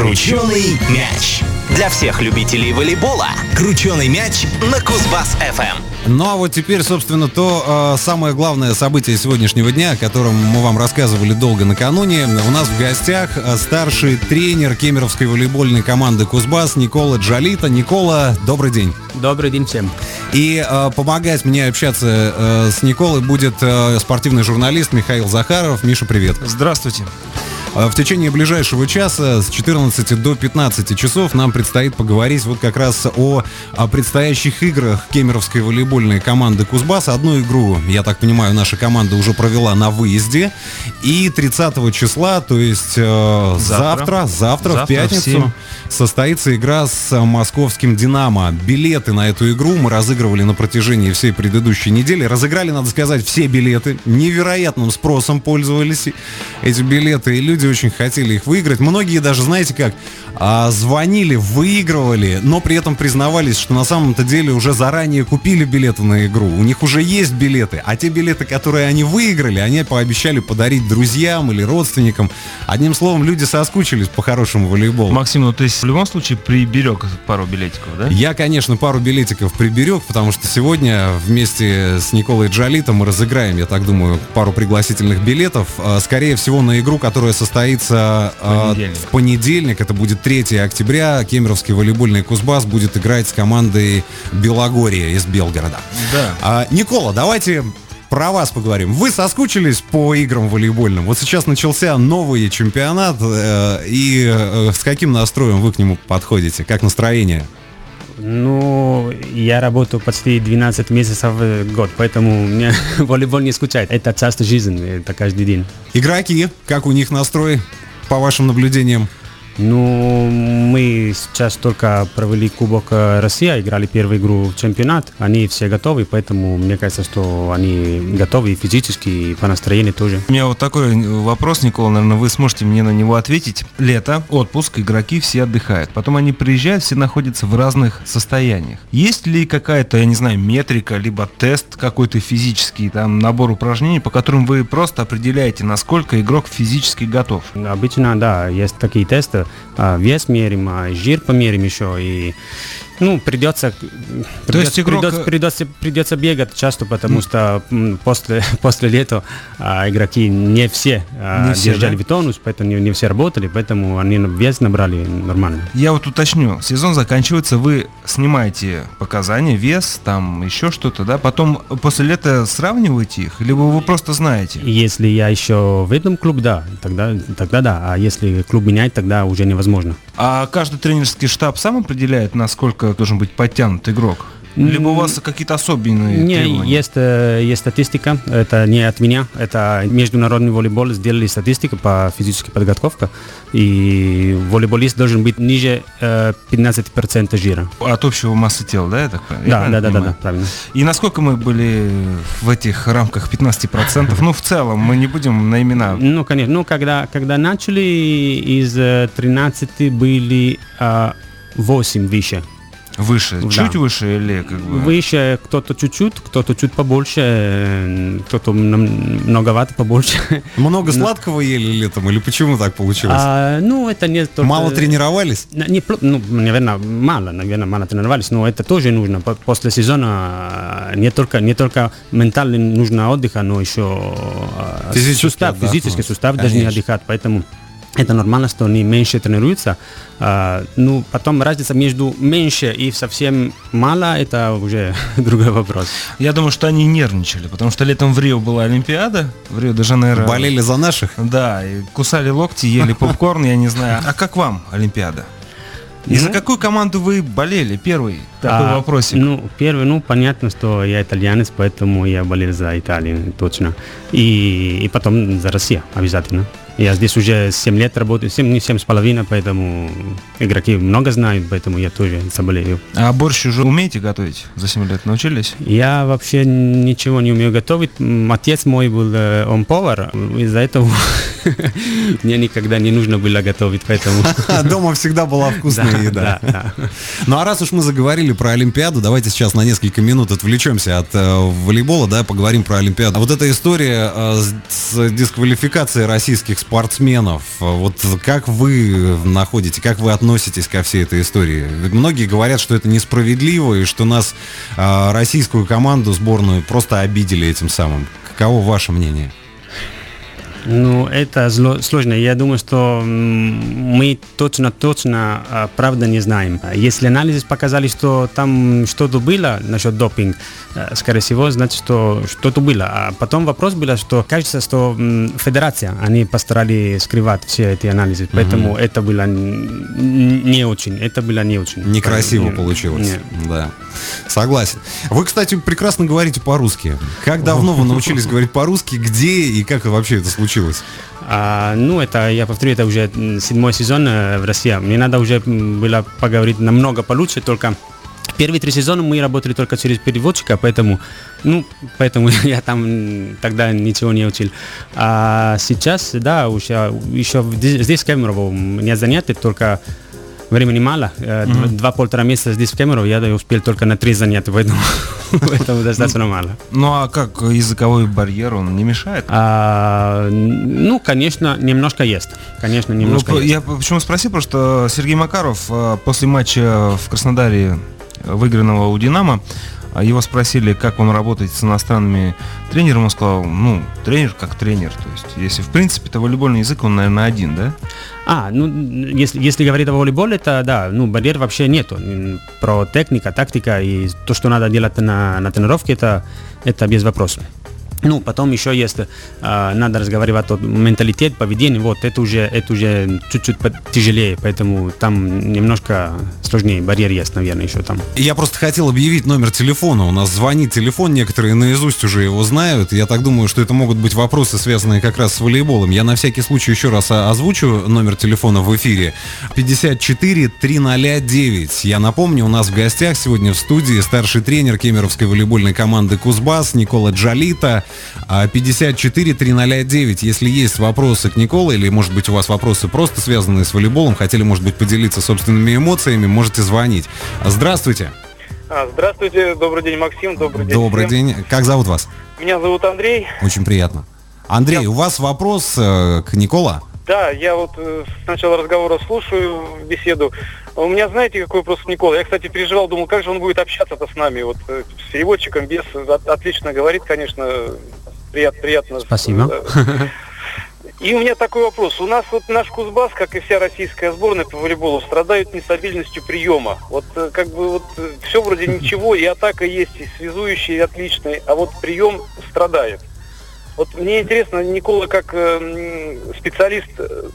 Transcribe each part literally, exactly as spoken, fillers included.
Крученый мяч. Для всех любителей волейбола крученый мяч на Кузбасс-эф эм. Ну а вот теперь, собственно, то э, самое главное событие сегодняшнего дня, о котором мы вам рассказывали долго накануне. У нас в гостях старший тренер кемеровской волейбольной команды «Кузбасс» Никола Джалита. Никола, добрый день. Добрый день всем. И э, помогать мне общаться э, с Николой будет э, спортивный журналист Михаил Захаров. Миша, привет. Здравствуйте. В течение ближайшего часа с четырнадцати до пятнадцати часов нам предстоит поговорить вот как раз о, о предстоящих играх кемеровской волейбольной команды «Кузбасс». Одну игру, я так понимаю, наша команда уже провела на выезде. И тридцатого числа, то есть э, завтра, завтра, завтра, в пятницу, состоится игра с московским «Динамо». Билеты на эту игру мы разыгрывали на протяжении всей предыдущей недели. Разыграли, надо сказать, все билеты. Невероятным спросом пользовались эти билеты, и люди очень хотели их выиграть. Многие даже, знаете как, а, звонили, выигрывали, но при этом признавались, что на самом-то деле уже заранее купили билеты на игру. У них уже есть билеты, а те билеты, которые они выиграли, они пообещали подарить друзьям или родственникам. Одним словом, люди соскучились по хорошему волейболу. Максим, ну ты в любом случае приберег пару билетиков, да? Я, конечно, пару билетиков приберег, потому что сегодня вместе с Николой Джалитом мы разыграем, я так думаю, пару пригласительных билетов. Скорее всего, на игру, которая состоится состоится понедельник. в понедельник, это будет третьего октября, кемеровский волейбольный «Кузбасс» будет играть с командой «Белогорье» из Белгорода. Да. А, Никола, давайте про вас поговорим. Вы соскучились по играм волейбольным? Вот сейчас начался новый чемпионат, э, и э, с каким настроем вы к нему подходите? Как настроение? Ну, я работаю почти двенадцать месяцев в год, поэтому мне волейбол не скучает. Это часть жизни, это каждый день. Игроки, как у них настрой, по вашим наблюдениям? Ну, мы сейчас только провели Кубок России, играли первую игру в чемпионат. Они все готовы, поэтому мне кажется, что они готовы и физически, и по настроению тоже. У меня вот такой вопрос, Никола, наверное, вы сможете мне на него ответить. Лето, отпуск, игроки все отдыхают. Потом они приезжают, все находятся в разных состояниях. Есть ли какая-то, я не знаю, метрика, либо тест какой-то физический, там, набор упражнений, по которым вы просто определяете, насколько игрок физически готов? Обычно, да, есть такие тесты. Вес мерим, жир померим еще, и ну, придется, придется, игрок... придется, придется, придется бегать часто, потому mm. что после, после лета а, игроки не все, а, не все держали да? тонус, поэтому не, не все работали, поэтому они вес набрали нормально. Я вот уточню, сезон заканчивается, вы снимаете показания, вес, там еще что-то, да, потом после лета сравниваете их, либо вы просто знаете? Если я еще в этом клубе, да, тогда, тогда да, а если клуб меняет, тогда уже невозможно. А каждый тренерский штаб сам определяет, насколько должен быть подтянут игрок? Либо у вас какие-то особенные не, требования? Есть, есть статистика, это не от меня, это международный волейбол сделали статистику по физической подготовке, и волейболист должен быть ниже э, пятнадцать процентов жира. От общего массы тела, да, я так понимаю? Да, да, да, да, да, правильно. И насколько мы были в этих рамках пятнадцать процентов? Ну, в целом, мы не будем на имена. Ну, конечно, ну, когда, когда начали, из тринадцати были э, восемь выше. Выше, да. Чуть выше или как бы? Выше, кто-то чуть-чуть, кто-то чуть побольше, кто-то многовато побольше. Много сладкого ели летом или почему так получилось? А, ну, это не только... Мало тренировались? Не, ну, наверное, мало, наверное, мало тренировались, но это тоже нужно. После сезона не только, не только ментально нужно отдыха, но еще физический сустав, отдых, физический сустав конечно. должны отдыхать, поэтому... Это нормально, что они меньше тренируются. А, ну, потом разница между меньше и совсем мало, это уже другой вопрос. Я думаю, что они нервничали, потому что летом в Рио была Олимпиада, в Рио-де-Жанейро. Болели за наших? Да, и кусали локти, ели попкорн, я не знаю. А как вам Олимпиада? И ну, за какую команду вы болели? Первый такой а, вопросик. Ну, первый, ну, понятно, что я итальянец, поэтому я болел за Италию, точно. И, и потом за Россию, обязательно. Я здесь уже семь лет работаю, семь, не семь с половиной, поэтому игроки много знают, поэтому я тоже заболею. А борщ уже умеете готовить? За семь лет научились? Я вообще ничего не умею готовить. Отец мой был, он повар, из-за этого мне никогда не нужно было готовить, поэтому... Дома всегда была вкусная еда. Ну а раз уж мы заговорили про Олимпиаду, давайте сейчас на несколько минут отвлечемся от волейбола, да, поговорим про Олимпиаду. Вот эта история с дисквалификацией российских спортсменов спортсменов. Вот как вы находите, как вы относитесь ко всей этой истории? Многие говорят, что это несправедливо и что нас, российскую команду, сборную, просто обидели этим самым. Каково ваше мнение? Ну, это зло, сложно. Я думаю, что мы точно-точно а, правда не знаем. Если анализы показали, что там что-то было насчет допинга, скорее всего, значит, что что-то было. А потом вопрос был, что кажется, что м, федерация, они постарались скрывать все эти анализы. Поэтому mm-hmm. это было не очень. Это было не очень. Некрасиво не, получилось. Не. Да. Согласен. Вы, кстати, прекрасно говорите по-русски. Как давно вы научились говорить по-русски? Где и как вообще это случилось? А, ну, это, я повторю, это уже седьмой сезон в России. Мне надо уже было поговорить намного получше, только первые три сезона мы работали только через переводчика, поэтому, ну, поэтому я там тогда ничего не учил. А сейчас, да, уже, еще здесь в Кемерово у меня занятия, только времени мало. Mm-hmm. Два-полтора месяца здесь в Кемерово, я успел только на три занятия, поэтому, поэтому достаточно мало. Ну а как языковой барьер, он не мешает? А, ну, конечно, немножко есть. Конечно, немножко ну, есть. Я почему спросил, потому что Сергей Макаров после матча в Краснодаре, выигранного у «Динамо», его спросили, как он работает с иностранными тренерами. Он сказал, ну, тренер как тренер. То есть, если в принципе-то волейбольный язык, он, наверное, один, да? А, ну, если, если говорить о волейболе, то да, ну, барьер вообще нету. Про техника, тактика и то, что надо делать на, на тренировке, это, это без вопросов. Ну, потом еще есть, э, надо разговаривать о менталитете, поведении, вот, это уже, это уже чуть-чуть тяжелее, поэтому там немножко сложнее, барьер есть, наверное, еще там. Я просто хотел объявить номер телефона, у нас звонит телефон, некоторые наизусть уже его знают, я так думаю, что это могут быть вопросы, связанные как раз с волейболом. Я на всякий случай еще раз озвучу номер телефона в эфире, пятьдесят четыре триста девять. Я напомню, у нас в гостях сегодня в студии старший тренер кемеровской волейбольной команды «Кузбасс» Никола Джалита. пятьдесят четыре триста девять. Если есть вопросы к Николе, или, может быть, у вас вопросы просто связанные с волейболом, хотели, может быть, поделиться собственными эмоциями, можете звонить. Здравствуйте. А, здравствуйте, добрый день, Максим, добрый день. Добрый всем. День. Как зовут вас? Меня зовут Андрей. Очень приятно. Андрей, я... у вас вопрос э, к Никола? Да, я вот э, с начала разговора слушаю беседу. У меня, знаете, какой вопрос к Николе? Я, кстати, переживал, думал, как же он будет общаться-то с нами. Вот э, с переводчиком, без, от, отлично говорит, конечно, прият, приятно. Спасибо. Да. И у меня такой вопрос. У нас вот наш Кузбасс, как и вся российская сборная по волейболу, страдают нестабильностью приема. Вот как бы вот все вроде ничего, и атака есть, и связующий отличный, а вот прием страдает. Вот мне интересно, Никола, как э, специалист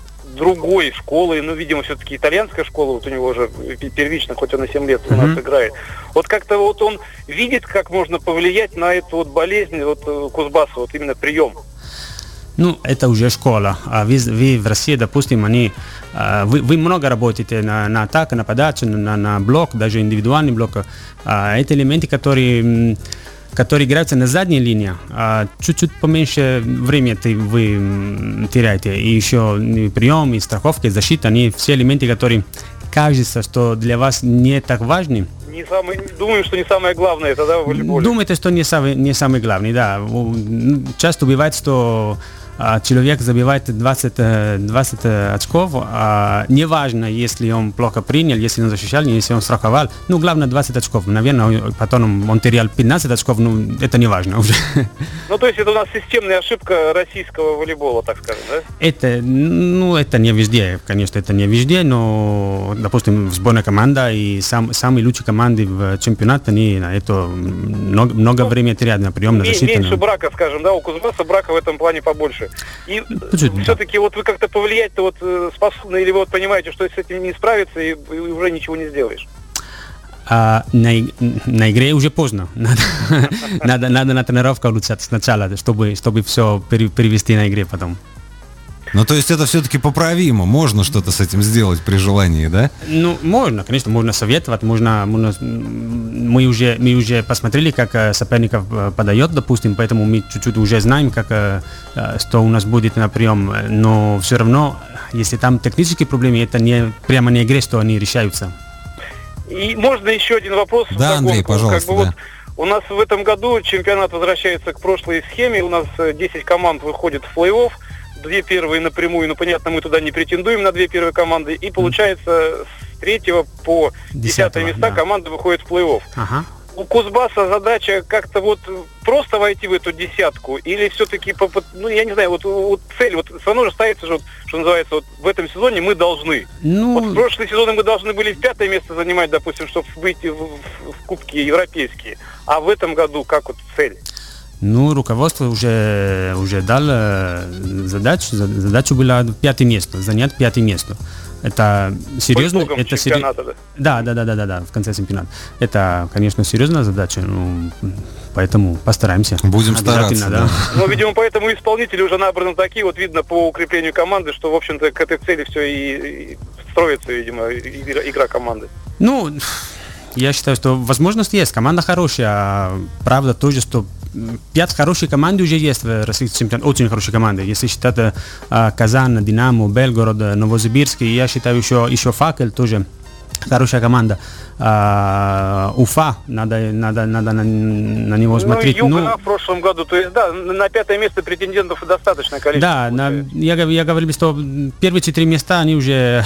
другой школы, ну, видимо, все-таки итальянская школа, вот у него уже первично, хоть он и семь лет у нас mm-hmm. играет. Вот как-то вот он видит, как можно повлиять на эту вот болезнь вот Кузбасса, вот именно прием. Ну, это уже школа. А вы, вы в России, допустим, они, вы, вы много работаете на, на атаку, на подачу, на, на блок, даже индивидуальный блок. А это элементы, которые, которые играются на задней линии. А чуть-чуть поменьше времени вы теряете. И еще прием, и страховка, и защита, они все элементы, которые кажется, что для вас не так важны. Не самый, думаю, что не самое главное это, да, в волейболе. Думаете, что не самый, не самый главный, да. Часто бывает, что а, человек забивает двадцать, двадцать очков, а неважно, если он плохо принял, если он защищал, если он страховал. Ну, главное двадцать очков. Наверное, потом он терял пятнадцать очков, ну, это не важно уже. Ну, то есть это у нас системная ошибка российского волейбола, так скажем, да? Это, ну, это не везде, конечно, это не везде, но, допустим, сборная команда и сам, самые лучшие команды в чемпионате, они на это много, много ну, времени теряют на прием, на защиту. Меньше брака, скажем, да, у Кузбасса брака в этом плане побольше. И Чуть-чуть, все-таки да. Вот вы как-то повлиять-то вот способны, или вы вот понимаете, что с этим не справиться и, и уже ничего не сделаешь? А, на, на игре уже поздно. Надо, надо, надо на тренировку улучшать сначала, чтобы, чтобы все перевести на игре потом. Ну, то есть это все-таки поправимо, можно что-то с этим сделать при желании, да? Ну, можно, конечно, можно советовать, можно, можно мы, уже, мы уже посмотрели, как соперников подает, допустим, поэтому мы чуть-чуть уже знаем, как, что у нас будет на прием, но все равно, если там технические проблемы, это не прямо на игре, что они решаются. И можно еще один вопрос? Да, Андрей, пожалуйста, как бы да. Вот у нас в этом году чемпионат возвращается к прошлой схеме, у нас десять команд выходит в плей-офф, две первые напрямую, ну, понятно, мы туда не претендуем на две первые команды, и получается с третьего по десятое места да. команда выходит в плей-офф. Ага. У Кузбасса задача как-то вот просто войти в эту десятку, или все-таки, ну, я не знаю, вот, вот цель, вот все равно же ставится, что, что называется, вот в этом сезоне мы должны. Ну... Вот в прошлые сезоны мы должны были пятое место занимать, допустим, чтобы выйти в, в, в кубки европейские, а в этом году как вот цель? Ну, руководство уже, уже дало задачу, задачу было пятое место, занять пятое место. Это серьезно, это серьезно. Да, да, да, да, да, да, в конце чемпионата. Это, конечно, серьезная задача, ну, поэтому постараемся. Будем стараться. Да. Ну, видимо, поэтому исполнители уже набраны такие, вот видно по укреплению команды, что, в общем-то, к этой цели все и, и строится, видимо, игра, игра команды. Ну, я считаю, что возможность есть, команда хорошая, а правда тоже, что пять хороших команд уже есть в российском чемпионате, очень хорошие команды. Если считать а, Казань, Динамо, Белгород, Новосибирск, я считаю еще, еще Факел тоже хорошая команда. А, Уфа, надо, надо, надо на, на него смотреть. Ну, Юга ну, в прошлом году, то есть, да, на пятое место претендентов достаточное количество. Да, на, я, я говорил, что первые четыре места они уже,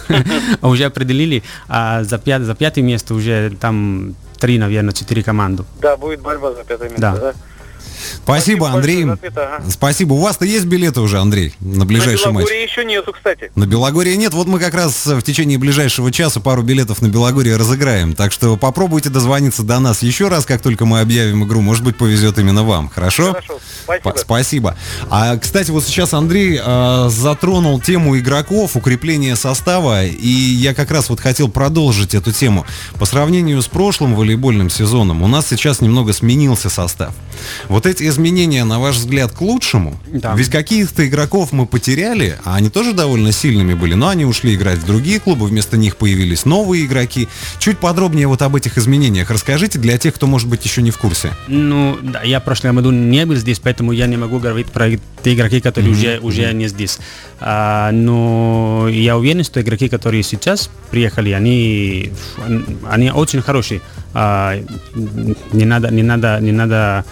уже определили, а за, пят, за пятое место уже там три, наверное, четыре команды. Да, будет борьба за пятое место, да. да? Спасибо, Андрей. Ага. Спасибо. У вас-то есть билеты уже, Андрей, на ближайший матч? На Белогорье еще нету, кстати. На Белогорье нет. Вот мы как раз в течение ближайшего часа пару билетов на Белогорье разыграем. Так что попробуйте дозвониться до нас еще раз, как только мы объявим игру. Может быть, повезет именно вам. Хорошо? Хорошо. Спасибо. Спасибо. А, кстати, вот сейчас Андрей э, затронул тему игроков, укрепления состава. И я как раз вот хотел продолжить эту тему. По сравнению с прошлым волейбольным сезоном, у нас сейчас немного сменился состав. Вот эти изменения, на ваш взгляд, к лучшему? Да. Ведь каких-то игроков мы потеряли, а они тоже довольно сильными были, но они ушли играть в другие клубы, вместо них появились новые игроки. Чуть подробнее вот об этих изменениях расскажите для тех, кто, может быть, еще не в курсе. Ну, да, я в прошлом году не был здесь, поэтому я не могу говорить про те игроки, которые mm-hmm. уже, уже mm-hmm. не здесь. А, но я уверен, что игроки, которые сейчас приехали, они, они очень хорошие. А, не надо, не надо, не надо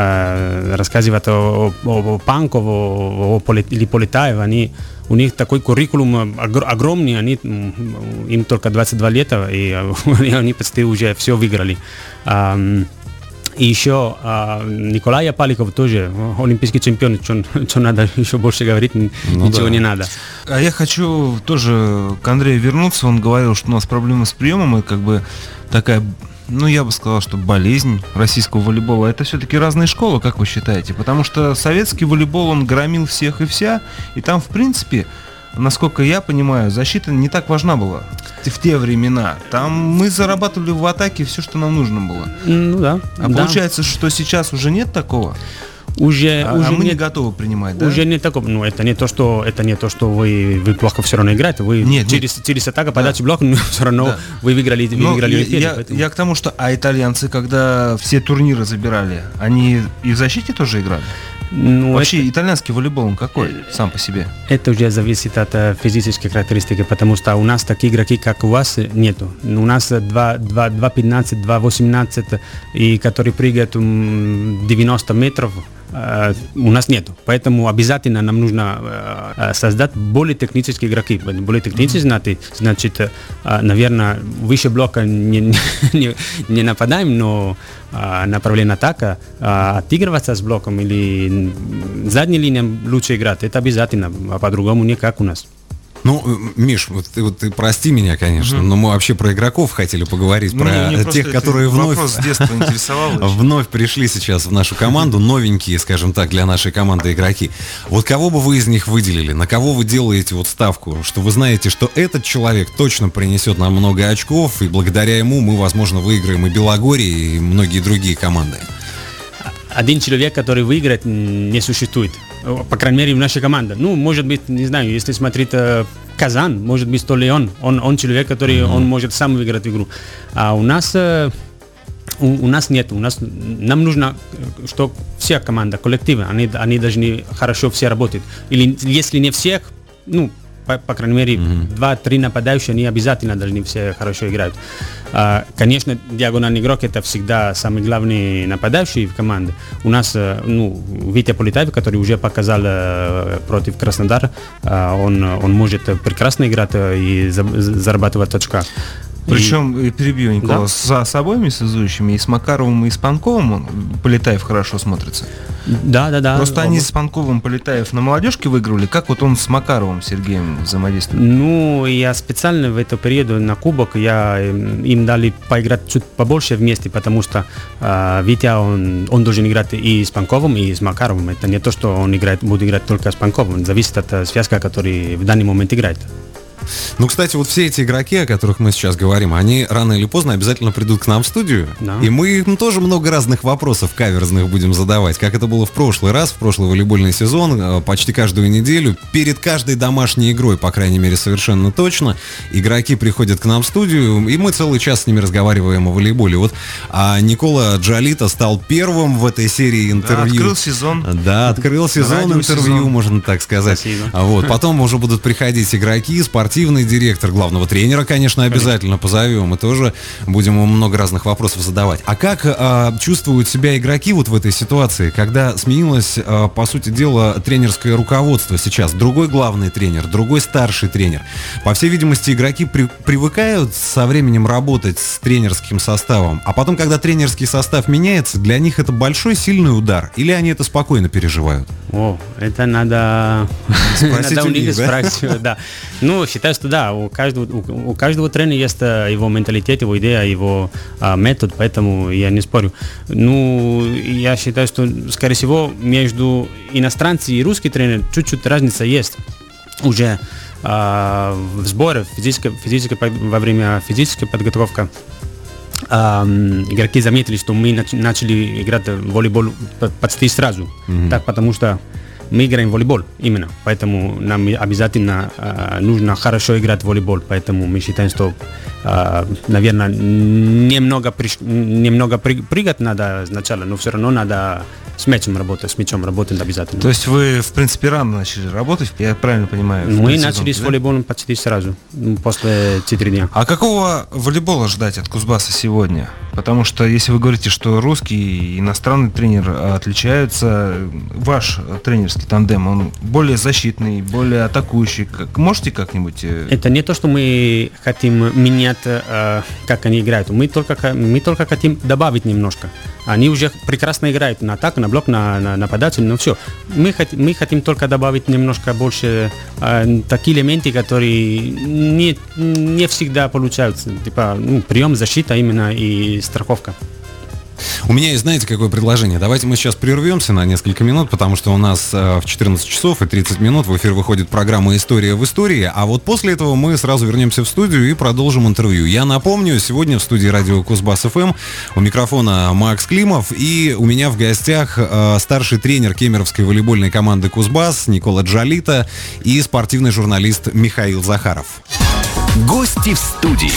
а, рассказывать о, о, о Панкове о, о, или Полетаеве. Они, у них такой куррикулум огромный, они, им только двадцать два лета, и они почти уже все выиграли. А, и еще а, Николай Паликов тоже олимпийский чемпион, что надо еще больше говорить, ну, ничего да. не надо. А я хочу тоже к Андрею вернуться. Он говорил, что у нас проблемы с приемом, и как бы такая, ну я бы сказал, что болезнь российского волейбола. Это все-таки разные школы, как вы считаете? Потому что советский волейбол, он громил всех и вся, и там, в принципе, насколько я понимаю, защита не так важна была в те времена. Там мы зарабатывали в атаке все, что нам нужно было. Ну да. А да. Получается, что сейчас уже нет такого? Уже, а, уже а мы нет, не готовы принимать, да? Уже не такого. Ну, это не то, что это не то, что вы, вы плохо все равно играете. Вы нет, через, нет. через атаку, подачу, да. блок, но все равно да. вы выиграли, вы выиграли я, я, поэтому... я к тому, что а итальянцы, когда все турниры забирали, они и в защите тоже играли? Ну, вообще это... итальянский волейбол, он какой сам по себе? Это уже зависит от uh, физических характеристик, потому что у нас такие игроки, как у вас, нету. У нас два пятнадцать, два восемнадцать, и которые прыгают девяносто метров, Uh, у нас нету, поэтому обязательно нам нужно uh, создать более технические игроки, более технические, mm-hmm. значит, uh, наверное, выше блока не, не, не нападаем, но uh, направление атака, uh, отыгрываться с блоком или задней линией лучше играть, это обязательно, а по-другому никак у нас. Ну, Миш, вот ты, вот ты прости меня, конечно, угу. но мы вообще про игроков хотели поговорить, ну, про тех, которые вновь, с детства вновь пришли сейчас в нашу команду, новенькие, скажем так, для нашей команды игроки. Вот кого бы вы из них выделили, на кого вы делаете вот ставку, что вы знаете, что этот человек точно принесет нам много очков, и благодаря ему мы, возможно, выиграем и Белогорье, и многие другие команды? Один человек, который выиграет, не существует. По крайней мере, в нашей команде. Ну, может быть, не знаю, если смотреть э, Казан, может быть, то ли он. Он, он человек, который mm-hmm. он может сам выиграть игру. А у нас, э, у, у нас нет. У нас, нам нужно, что вся команда, коллективы, они, они должны хорошо все работать. Или если не всех, ну, по, по крайней мере, mm-hmm. два-три нападающие, они обязательно должны все хорошо играть. А, конечно, диагональный игрок это всегда самый главный нападающий в команде. У нас, ну, Витя Полетаев, который уже показал uh, против Краснодара, uh, он, он может прекрасно играть и за, зарабатывать очка. Причем, и... перебью, Никола, да? с, с обоими связующими, и с Макаровым, и с Панковым Полетаев хорошо смотрится. Да, да, да. Просто они с Панковым Полетаев на молодежке выигрывали. Как вот он с Макаровым Сергеем взаимодействует? Ну, я специально в этот период на кубок, я им дали поиграть чуть побольше вместе, потому что э, Витя, он, он должен играть и с Панковым, и с Макаровым. Это не то, что он играет, будет играть только с Панковым. Зависит от связки, который в данный момент играет. Ну, кстати, вот все эти игроки, о которых мы сейчас говорим, они рано или поздно обязательно придут к нам в студию. Да. И мы им тоже много разных вопросов каверзных будем задавать. Как это было в прошлый раз, в прошлый волейбольный сезон, почти каждую неделю, перед каждой домашней игрой, по крайней мере, совершенно точно, игроки приходят к нам в студию, и мы целый час с ними разговариваем о волейболе. Вот а Никола Джалита стал первым в этой серии интервью. Да, открыл сезон. Да, открыл сезон интервью, можно так сказать. Спасибо. Вот, потом уже будут приходить игроки, спортивные директор, главного тренера, конечно, обязательно позовем, и тоже будем ему много разных вопросов задавать. А как а, чувствуют себя игроки вот в этой ситуации, когда сменилось, а, по сути дела, тренерское руководство сейчас? Другой главный тренер, другой старший тренер. По всей видимости, игроки при, привыкают со временем работать с тренерским составом, а потом, когда тренерский состав меняется, для них это большой, сильный удар, или они это спокойно переживают? О, это надо спросить у них, да? Ну, считаю, что да, у каждого, у, у каждого тренера есть его менталитет, его идея, его а, метод, поэтому я не спорю. Ну, я считаю, что, скорее всего, между иностранцами и русским тренером чуть-чуть разница есть. Уже а, в сборе, физической, физической, во время физической подготовки Uh, игроки заметили, что мы нач- начали играть в волейбол почти сразу. Mm-hmm. Так, потому что мы играем в волейбол именно. Поэтому нам обязательно uh, нужно хорошо играть в волейбол. Поэтому мы считаем, что, uh, наверное, немного, приш- немного при- прыгать надо сначала, но все равно надо с мячом работать, с мячом работать обязательно. То есть вы, в принципе, рано начали работать, я правильно понимаю? Мы начали с волейболом почти сразу, после четырех дней. А какого волейбола ждать от Кузбасса сегодня? Потому что, если вы говорите, что русский и иностранный тренер отличаются, ваш тренерский тандем, он более защитный, более атакующий. Можете как-нибудь... Это не то, что мы хотим менять, как они играют. Мы только, мы только хотим добавить немножко. Они уже прекрасно играют на атаку, на блок, на, на, на подачу, но все. Мы, хот, мы хотим только добавить немножко больше э, такие элементы, которые не, не всегда получаются. Типа ну, прием, защита именно и страховка. У меня есть, знаете, какое предложение? Давайте мы сейчас прервемся на несколько минут, потому что у нас э, в четырнадцать часов и тридцать минут в эфир выходит программа «История в истории», а вот после этого мы сразу вернемся в студию и продолжим интервью. Я напомню, сегодня в студии радио Кузбасс-ФМ у микрофона Макс Климов, и у меня в гостях э, старший тренер кемеровской волейбольной команды «Кузбасс» Никола Джалита и спортивный журналист Михаил Захаров. Гости в студии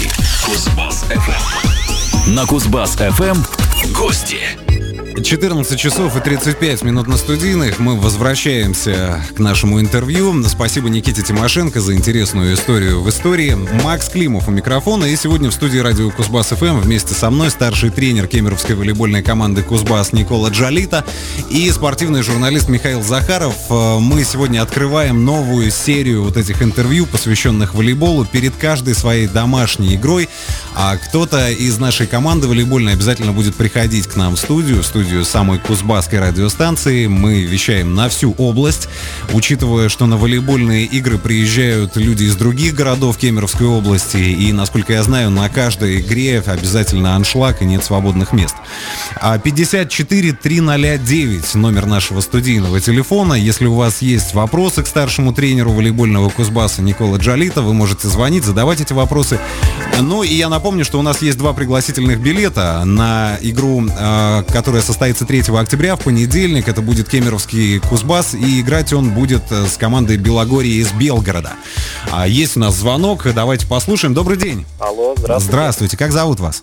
Кузбасс-ФМ. На Кузбасс-ФМ гости. четырнадцать часов и тридцать пять минут на студийных. Мы возвращаемся к нашему интервью. Спасибо Никите Тимошенко за интересную историю в истории. Макс Климов у микрофона. И сегодня в студии радио Кузбасс-ФМ вместе со мной старший тренер кемеровской волейбольной команды «Кузбасс» Никола Джалита и спортивный журналист Михаил Захаров. Мы сегодня открываем новую серию вот этих интервью, посвященных волейболу, перед каждой своей домашней игрой. А кто-то из нашей команды волейбольной обязательно будет приходить к нам в студию, в студию самой кузбасской радиостанции. Мы вещаем на всю область, учитывая, что на волейбольные игры приезжают люди из других городов Кемеровской области, и, насколько я знаю, на каждой игре обязательно аншлаг и нет свободных мест. пятьдесят четыре триста девять номер нашего студийного телефона. Если у вас есть вопросы к старшему тренеру волейбольного Кузбасса Никола Джалита, вы можете звонить, задавать эти вопросы. Ну и я напомню, что у нас есть два пригласительных билета на игру, которая состоится третьего октября в понедельник. Это будет кемеровский Кузбасс, и играть он будет с командой Белогорья из Белгорода. Есть у нас звонок, давайте послушаем. Добрый день. Алло, здравствуйте. Здравствуйте, как зовут вас?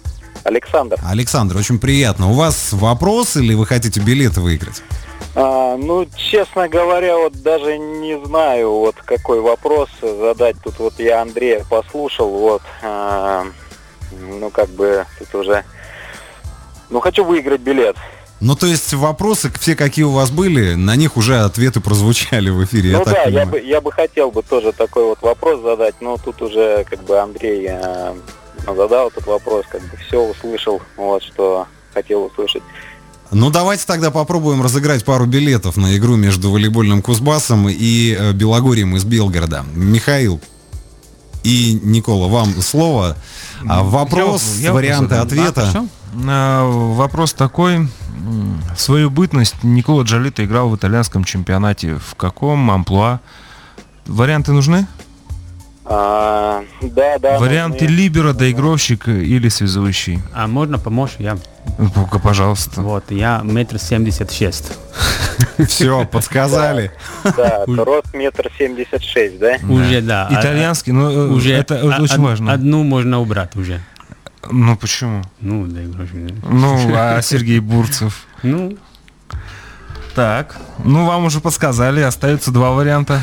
Александр. Александр, очень приятно. У вас вопрос или вы хотите билеты выиграть? А, ну, честно говоря, вот даже не знаю, вот какой вопрос задать. Тут вот я Андрея послушал, вот, а, ну, как бы, тут уже, ну, хочу выиграть билет. Ну, то есть вопросы, все какие у вас были, на них уже ответы прозвучали в эфире, ну, я да, так понимаю. я бы, я бы хотел бы тоже такой вот вопрос задать, но тут уже, как бы, Андрей а, задал этот вопрос, как бы, все услышал, вот, что хотел услышать. Ну, давайте тогда попробуем разыграть пару билетов на игру между волейбольным Кузбассом и э, Белогорьем из Белгорода. Михаил и Никола, вам слово. А, вопрос, я, я варианты ответа. А, а, вопрос такой. В свою бытность Никола Джолито играл в итальянском чемпионате. В каком амплуа? Варианты нужны? А, да, да. Варианты нужны. Либеро, доигровщик или связующий. А можно помочь? Я... Ну-ка, пожалуйста. Вот, я метр семьдесят шесть. Все, подсказали. Да, рост метр семьдесят шесть, да? Уже, да. Итальянский, но уже это очень важно. Одну можно убрать уже. Ну, почему? Ну, доигровщик. Ну, а Сергей Бурцев? Ну... Так, ну вам уже подсказали, остаются два варианта.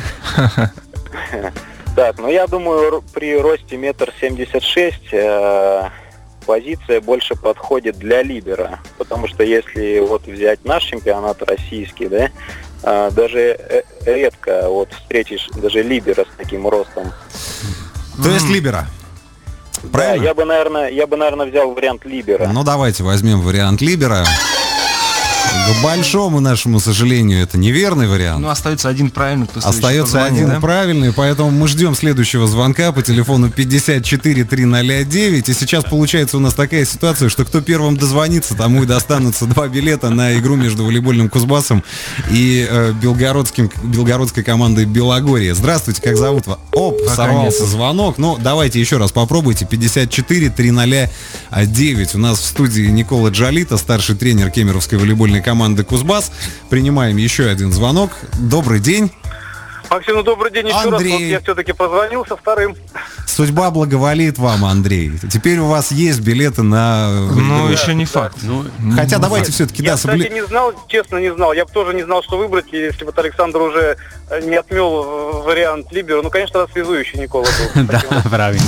Так, ну я думаю, при росте метр семьдесят шесть э, позиция больше подходит для либера, потому что если вот взять наш чемпионат российский, да, э, даже э, редко вот встретишь даже либера с таким ростом. То есть либера? Правильно? Да, я бы, наверное, я бы, наверное, взял вариант либера. Ну давайте возьмем вариант либера. К большому нашему сожалению, это неверный вариант. Ну, остается один правильный. Кто остается позвонит, один да? правильный, поэтому мы ждем следующего звонка по телефону пятьдесят четыре триста девять. И сейчас получается у нас такая ситуация, что кто первым дозвонится, тому и достанутся два билета на игру между волейбольным Кузбассом и э, белгородским, белгородской командой Белогорье. Здравствуйте, как зовут вас? Оп, сорвался звонок. Ну, давайте еще раз попробуйте. пятьдесят четыре триста девять. У нас в студии Никола Джолито, старший тренер кемеровской волейбольной команды «Кузбасс». Принимаем еще один звонок. Добрый день. Максим, ну добрый день еще Андрей. раз. Вот я все-таки позвонил со вторым. Судьба благоволит вам, Андрей. Теперь у вас есть билеты на... Ну, да, еще не факт. Да. Ну, Хотя ну, давайте все-таки... Я, да, кстати, собли... не знал, честно не знал. Я бы тоже не знал, что выбрать, если бы Александр уже не отмел вариант либера. Ну, конечно, связующий Никола был. Да, правильно.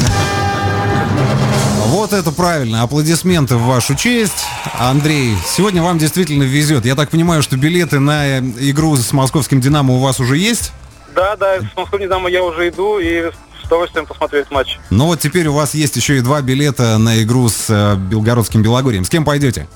Вот это правильно. Аплодисменты в вашу честь. Андрей, сегодня вам действительно везет. Я так понимаю, что билеты на игру с московским «Динамо» у вас уже есть? Да, да, с московским «Динамо» я уже иду и с удовольствием посмотрю этот матч. Ну вот теперь у вас есть еще и два билета на игру с белгородским «Белогорьем». С кем пойдете?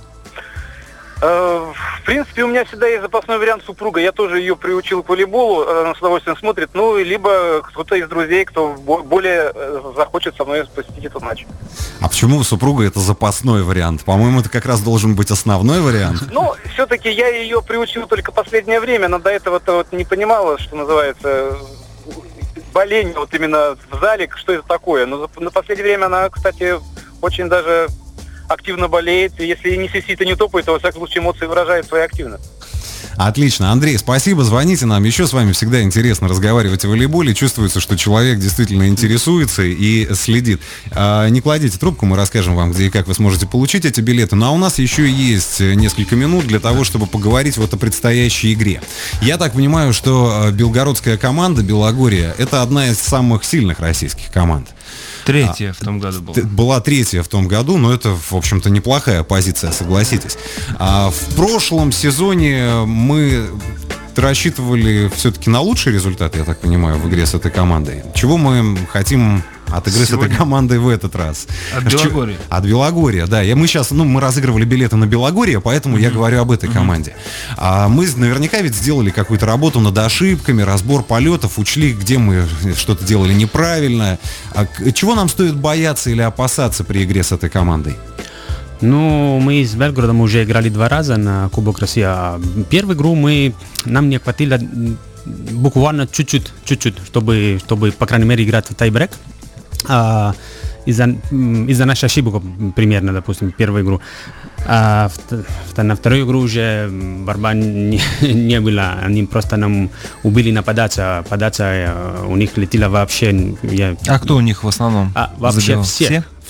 В принципе, у меня всегда есть запасной вариант супруга. Я тоже ее приучил к волейболу, она с удовольствием смотрит. Ну, либо кто-то из друзей, кто более захочет со мной посетить этот матч. А почему супруга это запасной вариант? По-моему, это как раз должен быть основной вариант. Ну, все-таки я ее приучил только последнее время. Она до этого-то вот не понимала, что называется, боление вот именно в зале, что это такое. Но на последнее время она, кстати, очень даже... активно болеет. Если не свистит и не топает, то, во всяком случае, эмоции выражает свои активно. Отлично. Андрей, спасибо. Звоните нам. Еще с вами всегда интересно разговаривать о волейболе. Чувствуется, что человек действительно интересуется и следит. А, не кладите трубку, мы расскажем вам, где и как вы сможете получить эти билеты. Ну а у нас еще есть несколько минут для того, чтобы поговорить вот о предстоящей игре. Я так понимаю, что белгородская команда Белогорье — это одна из самых сильных российских команд. Третья а, в том году была. Была третья в том году, но это, в общем-то, неплохая позиция, согласитесь. А в прошлом сезоне мы рассчитывали все-таки на лучший результат, я так понимаю, в игре с этой командой. Чего мы хотим от игры Сегодня? с этой командой в этот раз? От Белогорья. От Белогорья, да. Я, мы сейчас, ну, мы разыгрывали билеты на Белогорье, поэтому mm-hmm. я говорю об этой mm-hmm. команде. А мы наверняка ведь сделали какую-то работу над ошибками, разбор полетов, учли, где мы что-то делали неправильно. А чего нам стоит бояться или опасаться при игре с этой командой? Ну, мы с Белгородом уже играли два раза на Кубок России. А первую игру мы, нам не хватило буквально чуть-чуть, чуть-чуть, чтобы, чтобы, по крайней мере, играть в тайбрейк. А, из-за, из-за нашей ошибок, примерно, допустим, первую игру. А в, на вторую игру уже борьба не, не была. Они просто нам убили на подача. Подача у них летела вообще... Я... А кто у них в основном? А, вообще всех. Все? Всех.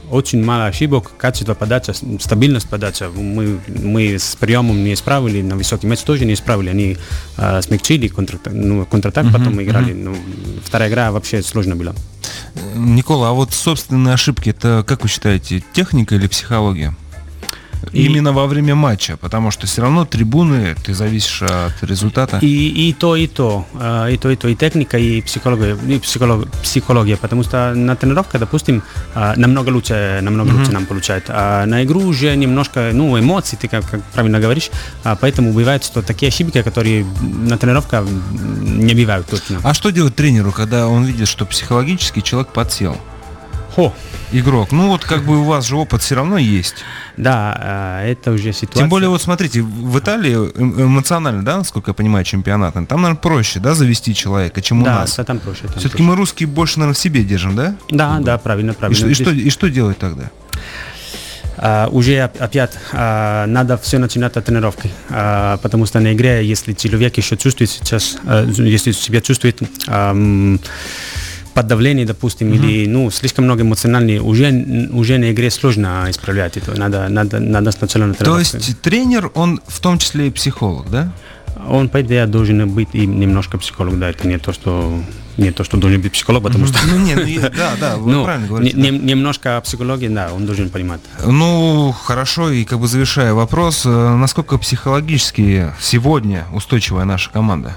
очень мало ошибок, качество подачи, стабильность подачи. Мы, мы с приемом не исправили, на высокий мяч тоже не исправили. Они э, смягчили контр, ну, контратак, uh-huh, потом играли. Uh-huh. Ну, вторая игра вообще сложно была. Никола, а вот собственные ошибки, это, как вы считаете, техника или психология? И... Именно во время матча, потому что все равно трибуны, ты зависишь от результата. И, и то, и то, и то, и то, и техника, и психология, и психолог, психология, потому что на тренировке, допустим, намного лучше, намного mm-hmm. лучше нам получается, а на игру уже немножко, ну, эмоции, ты как, как правильно говоришь, поэтому бывает, что такие ошибки, которые на тренировке не бывают точно. А что делать тренеру, когда он видит, что психологически человек подсел? Хо. Игрок. Ну вот как бы у вас же опыт все равно есть. Да, это уже ситуация. Тем более, вот смотрите, в Италии эмоционально, да, насколько я понимаю, чемпионат, там, наверное, проще, да, завести человека, чем у да, нас. Да, там проще. Там Все-таки проще. мы русские больше, наверное, в себе держим, да? Да, как да, бы. правильно, правильно. И, и, что, и что делать тогда? Uh, уже опять uh, надо все начинать от тренировки, uh, потому что на игре, если человек еще чувствует сейчас, uh, если себя чувствует um, под давлением, допустим, mm-hmm. или ну, слишком много эмоциональных, уже, уже на игре сложно исправлять это. Надо, надо, надо сначала на тренировке. То есть тренер, он в том числе и психолог, да? Он, по идее, должен быть и немножко психолог, да, это не то, что... Не то, что должен быть психолог, потому что... Ну, не, ну, да, да, вы ну, правильно говорите. Не, да. Немножко психологии, да, он должен понимать. Ну, хорошо, и как бы завершая вопрос, насколько психологически сегодня устойчивая наша команда?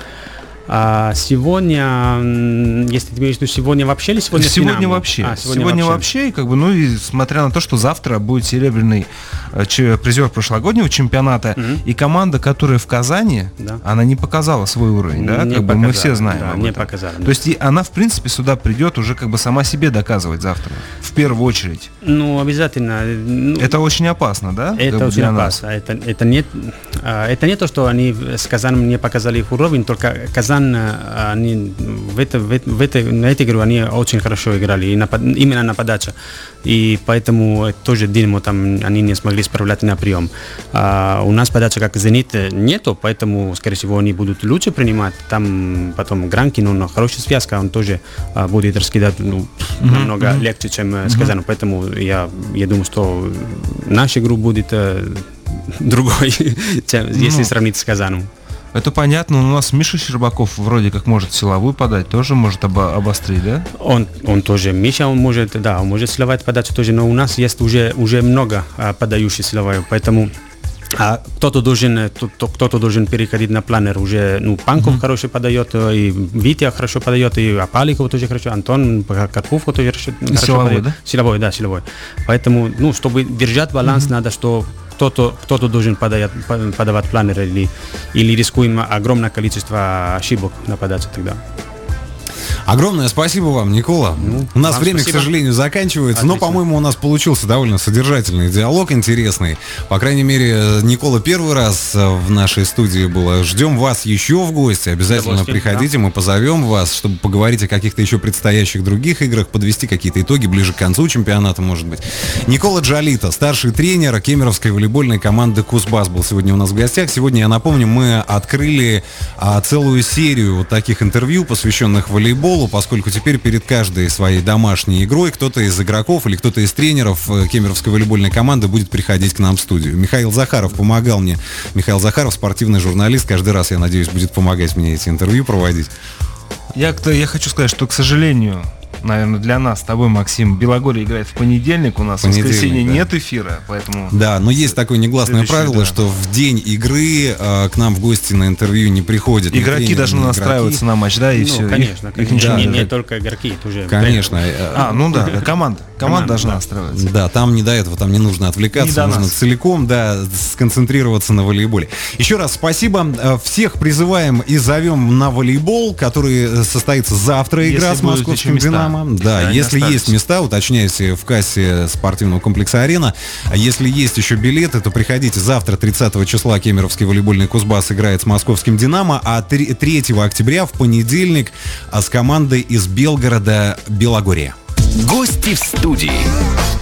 А сегодня, если ты имеешь в виду сегодня вообще или сегодня Сегодня вообще. А, сегодня, сегодня вообще. вообще, как бы, ну и смотря на то, что завтра будет серебряный ч- призер прошлогоднего чемпионата, mm-hmm. и команда, которая в Казани, да. она не показала свой уровень, да, не как показала, бы мы все знаем да, об не этом. показала, то есть и она, в принципе, сюда придет уже как бы сама себе доказывать завтра, в первую очередь. Ну, обязательно. Ну, это очень опасно, да? Это как очень опасно. Это, это, не, это не то, что они с Казаном не показали их уровень, только Казан, они в, это, в, в это, на эту игру они очень хорошо играли, и напад, именно на подаче. И поэтому тоже Динамо там они не смогли справлять на прием. А у нас подача как Зенит нету, поэтому, скорее всего, они будут лучше принимать. Там потом Гранки, но, но хорошая связка, он тоже а, будет раскидать ну, mm-hmm. намного mm-hmm. легче, чем mm-hmm. с Казаном. Поэтому я, я думаю, что наша игра будет э, другой, чем, mm-hmm. если сравнить с Казаном. Это понятно, у нас Миша Щербаков вроде как может силовую подать, тоже может обо- обострить, да? Он, он тоже, Миша, он может, да, он может силовать подачу тоже, но у нас есть уже, уже много а, подающих силовую, поэтому а, кто-то должен, кто-то должен переходить на планер, уже, ну, Панков mm-hmm. хорошо подает, и Витя хорошо подает, и Апаликов тоже хорошо, Антон Карпов тоже хорошо, хорошо силовой, подает. Да? Силовой, да, силовой. Поэтому, ну, чтобы держать баланс, mm-hmm. надо, что кто-то, кто-то должен подавать, подавать планер или, или рискуем огромное количество ошибок на подаче тогда. Огромное спасибо вам, Никола. Ну, у нас время, спасибо. К сожалению, заканчивается, Отлично. Но, по-моему, у нас получился довольно содержательный диалог, интересный. По крайней мере, Никола первый раз в нашей студии был. Ждем вас еще в гости. Обязательно приходите, да. Мы позовем вас, чтобы поговорить о каких-то еще предстоящих других играх, подвести какие-то итоги ближе к концу чемпионата, может быть. Никола Джолито, старший тренер кемеровской волейбольной команды Кузбасс, был сегодня у нас в гостях. Сегодня, я напомню, мы открыли а, целую серию вот таких интервью, посвященных волейболу, поскольку теперь перед каждой своей домашней игрой кто-то из игроков или кто-то из тренеров кемеровской волейбольной команды будет приходить к нам в студию. Михаил Захаров помогал мне. Михаил Захаров, спортивный журналист, каждый раз, я надеюсь, будет помогать мне эти интервью проводить. Я, я хочу сказать, что, к сожалению, наверное, для нас с тобой, Максим, Белогорье играет в понедельник, у нас в воскресенье да. нет эфира, поэтому... Да, но есть такое негласное правило, да. что в день игры э, к нам в гости на интервью не приходят. Игроки тренеры, должны настраиваться на матч, да, и ну, все. Конечно, их, конечно. Их Да, не, не только игроки, тоже... Конечно. А, ну да, да команда. Команда должна да. настраиваться. Да, там не до этого, там не нужно отвлекаться, не нужно целиком, да, сконцентрироваться на волейболе. Еще раз спасибо. Всех призываем и зовем на волейбол, который состоится завтра, игра если с московским «Динамо». Да, если Если есть места, уточняйте в кассе спортивного комплекса «Арена». Если есть еще билеты, то приходите завтра, тридцатого числа, кемеровский волейбольный Кузбасс играет с московским «Динамо», а третьего октября в понедельник с командой из Белгорода Белогорье. Гости в студии.